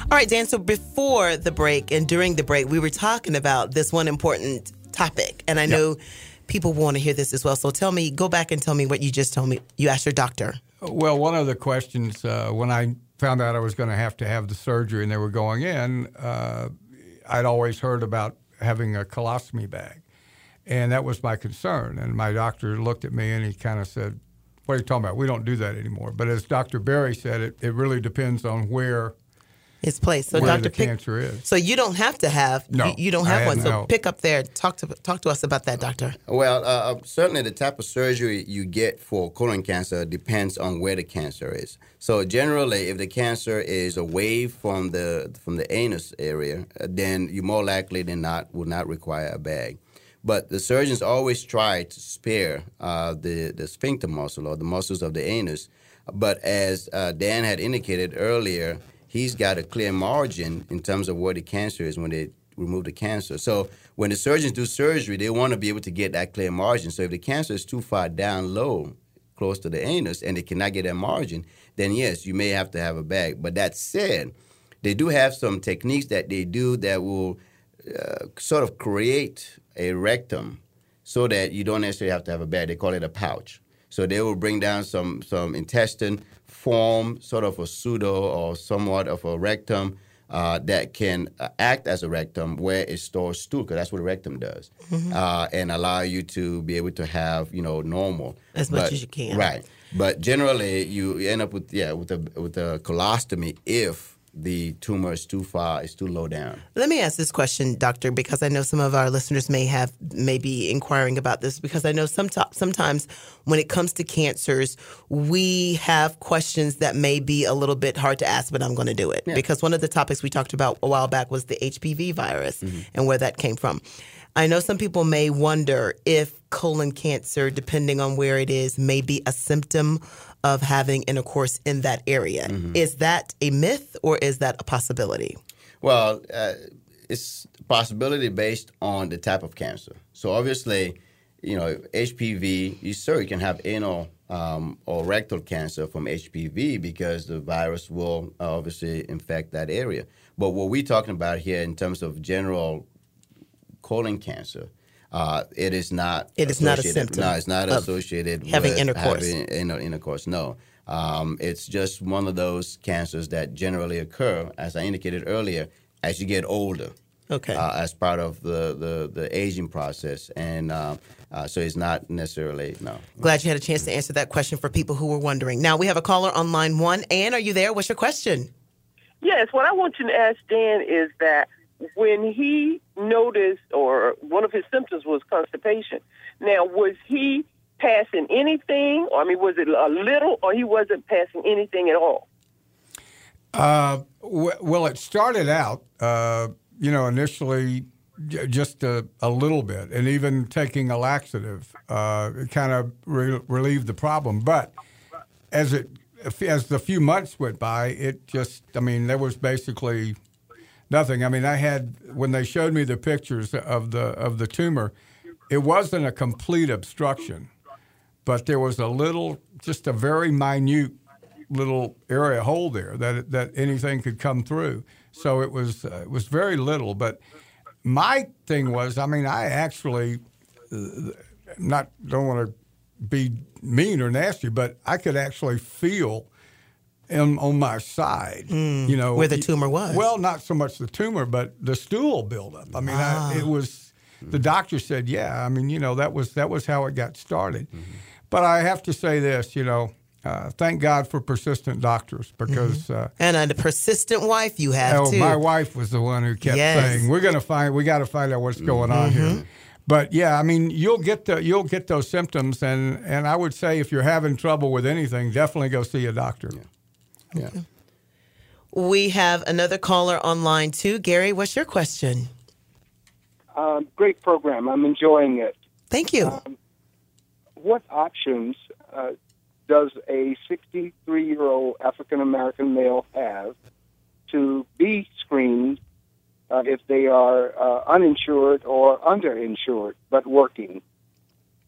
All right, Dan, so before the break and during the break, we were talking about this one important topic, and I know people want to hear this as well. So go back and tell me what you just told me. You asked your doctor. Well, one of the questions when I found out I was going to have the surgery and they were going in, I'd always heard about having a colostomy bag. And that was my concern. And my doctor looked at me and he kind of said, "What are you talking about? We don't do that anymore." But as Dr. Berry said, it really depends on where its place. So where the cancer is. So you don't have to have you don't have one. So pick up there. Talk to us about that, doctor. Well, certainly the type of surgery you get for colon cancer depends on where the cancer is. So generally, if the cancer is away from the anus area, then you more likely than not will not require a bag. But the surgeons always try to spare the sphincter muscle or the muscles of the anus. But as Dan had indicated earlier, he's got a clear margin in terms of where the cancer is when they remove the cancer. So when the surgeons do surgery, they want to be able to get that clear margin. So if the cancer is too far down low, close to the anus, and they cannot get that margin, then yes, you may have to have a bag. But that said, they do have some techniques that they do that will sort of create a rectum so that you don't necessarily have to have a bag. They call it a pouch. So they will bring down some intestine, form sort of a pseudo or somewhat of a rectum that can act as a rectum where it stores stool, because that's what a rectum does, and allow you to be able to have, normal. As much as you can. Right. But generally, you end up with a colostomy if the tumor is too low down. Let me ask this question, doctor, because I know some of our listeners may be inquiring about this, because I know sometimes when it comes to cancers, we have questions that may be a little bit hard to ask, but I'm going to do it. Yeah. Because one of the topics we talked about a while back was the HPV virus and where that came from. I know some people may wonder if colon cancer, depending on where it is, may be a symptom of having intercourse in that area. Is that a myth or is that a possibility? Well, it's a possibility based on the type of cancer. So obviously, HPV, you can have anal or rectal cancer from HPV because the virus will obviously infect that area. But what we're talking about here in terms of general colon cancer, it is not. It is not a symptom. No, it's not associated having with intercourse. Having intercourse. No, it's just one of those cancers that generally occur, as I indicated earlier, as you get older. Okay. As part of the aging process, and so it's not necessarily no. Glad you had a chance to answer that question for people who were wondering. Now we have a caller on line 1. Ann, are you there? What's your question? Yes, what I want you to ask Dan is that when he noticed, or one of his symptoms was constipation. Now, was he passing anything? Was it a little, or he wasn't passing anything at all? Well, it started out, initially just a little bit, and even taking a laxative kind of relieved the problem. But as the few months went by, it just, there was basically nothing. When they showed me the pictures of the tumor, it wasn't a complete obstruction, but there was just a very minute little area hole there that anything could come through. So it was very little. But my thing was, I actually don't want to be mean or nasty, but I could actually feel on my side, where the tumor was. Well, not so much the tumor, but the stool buildup. It was. The doctor said, that was how it got started. But I have to say this, thank God for persistent doctors, because and a persistent wife you have too. My wife was the one who kept saying, we got to find out what's going on here. But yeah, you'll get those symptoms, and I would say if you're having trouble with anything, definitely go see a doctor. Yeah. Okay. We have another caller on line 2. Gary, what's your question? Great program. I'm enjoying it. Thank you. What options does a 63-year-old African-American male have to be screened if they are uninsured or underinsured but working?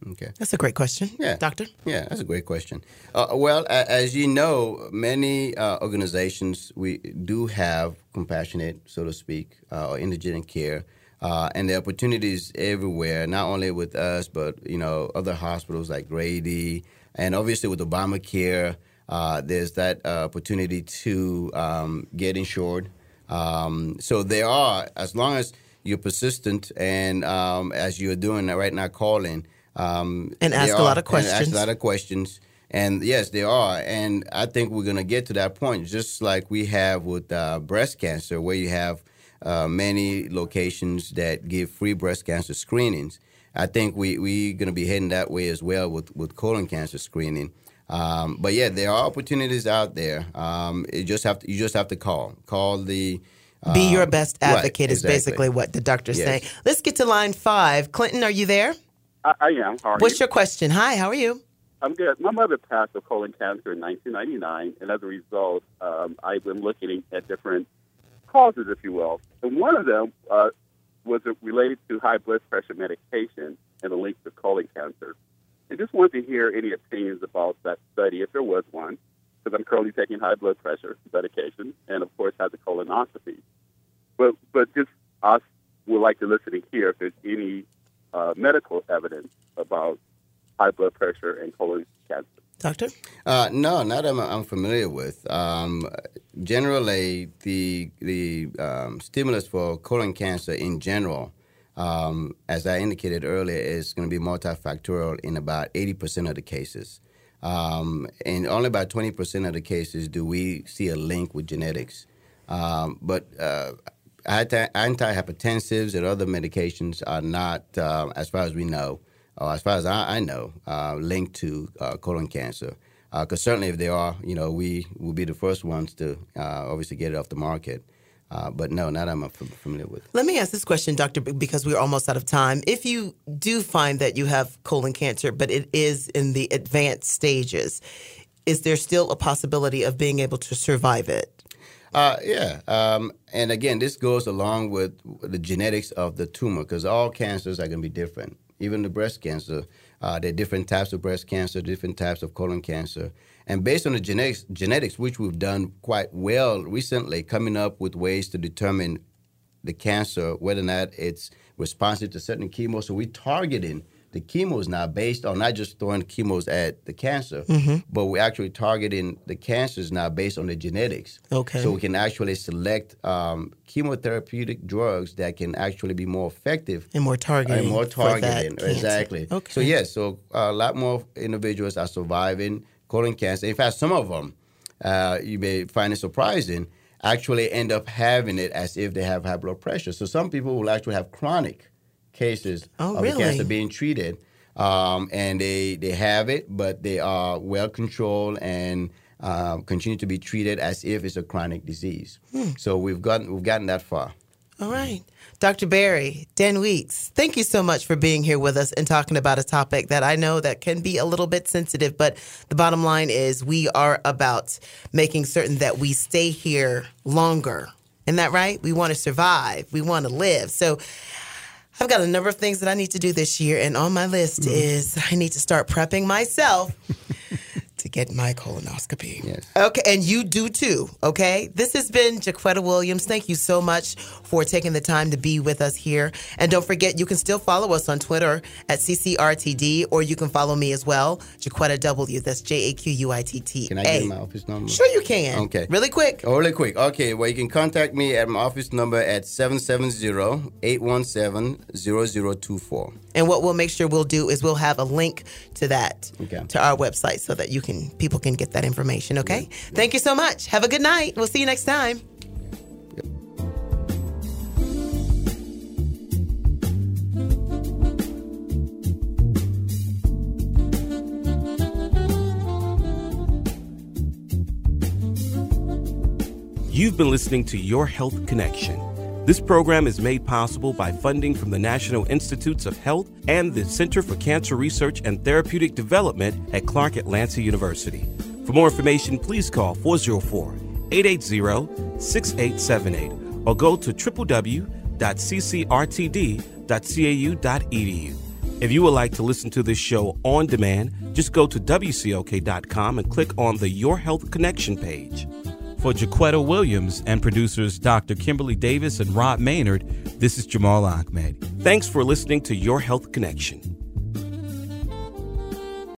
Okay. That's a great question. Yeah. Doctor? Yeah, that's a great question. Well, as you know, many organizations, we do have compassionate, so to speak, or indigent care. And the opportunities everywhere, not only with us, but, other hospitals like Grady, and obviously with Obamacare, there's that opportunity to get insured. So there are, as long as you're persistent and as you're doing right now, calling. And ask a lot of questions. And ask a lot of questions. And yes, there are. And I think we're going to get to that point, just like we have with breast cancer, where you have many locations that give free breast cancer screenings. I think we're going to be heading that way as well with colon cancer screening. But yeah, there are opportunities out there. You just have to call the. Be your best advocate right, is basically what the doctor's yes. saying. Let's get to line 5. Clinton, are you there? I am. How are What's you? your question? Hi, how are you? I'm good. My mother passed of colon cancer in 1999, and as a result, I've been looking at different causes, if you will. And one of them was related to high blood pressure medication and the link to colon cancer. I just wanted to hear any opinions about that study, if there was one, because I'm currently taking high blood pressure medication and, of course, have the colonoscopy. But just us would like to listen and hear if there's any medical evidence about high blood pressure and colon cancer. Doctor? No, not that I'm familiar with. Generally, the stimulus for colon cancer in general, as I indicated earlier, is going to be multifactorial in about 80% of the cases. And only about 20% of the cases do we see a link with genetics. But antihypertensives and other medications are not, as far as we know, or as far as I know, linked to colon cancer. Because certainly if they are, we will be the first ones to obviously get it off the market. But no, not I'm familiar with. Let me ask this question, Doctor, because we're almost out of time. If you do find that you have colon cancer, but it is in the advanced stages, is there still a possibility of being able to survive it? Yeah. And again, this goes along with the genetics of the tumor, because all cancers are going to be different. Even the breast cancer, there are different types of breast cancer, different types of colon cancer. And based on the genetics, which we've done quite well recently, coming up with ways to determine the cancer, whether or not it's responsive to certain chemo. So we're targeting the chemos now based on not just throwing chemos at the cancer, but we're actually targeting the cancers now based on the genetics. Okay. So we can actually select chemotherapeutic drugs that can actually be more effective. And more targeting. And more targeting, for that exactly. Okay. So yes, so a lot more individuals are surviving colon cancer. In fact, some of them, you may find it surprising, actually end up having it as if they have high blood pressure. So some people will actually have chronic cases of the cancer being treated, and they have it, but they are well controlled and continue to be treated as if it's a chronic disease. So we've gotten that far. All right. Dr. Berry, Dan Weeks, thank you so much for being here with us and talking about a topic that I know that can be a little bit sensitive, but the bottom line is we are about making certain that we stay here longer. Isn't that right? We want to survive. We want to live. So I've got a number of things that I need to do this year, and on my list is I need to start prepping myself to get my colonoscopy. Yes. Okay, and you do too, okay? This has been Jaquetta Williams. Thank you so much for taking the time to be with us here. And don't forget, you can still follow us on Twitter at CCRTD, or you can follow me as well, Jaquetta W. That's JAQUITTA. Can I give my office number? Sure you can. Okay. Really quick. Oh, really quick. Okay, well, you can contact me at my office number at 770-817-0024. And what we'll make sure we'll do is we'll have a link to that, Okay. to our website, so that people can get that information, okay? Yeah. Thank you so much. Have a good night. We'll see you next time. You've been listening to Your Health Connection. This program is made possible by funding from the National Institutes of Health and the Center for Cancer Research and Therapeutic Development at Clark Atlanta University. For more information, please call 404-880-6878 or go to www.ccrtd.cau.edu. If you would like to listen to this show on demand, just go to WCOK.com and click on the Your Health Connection page. For Jaquetta Williams and producers Dr. Kimberly Davis and Rob Maynard, this is Jamal Ahmed. Thanks for listening to Your Health Connection.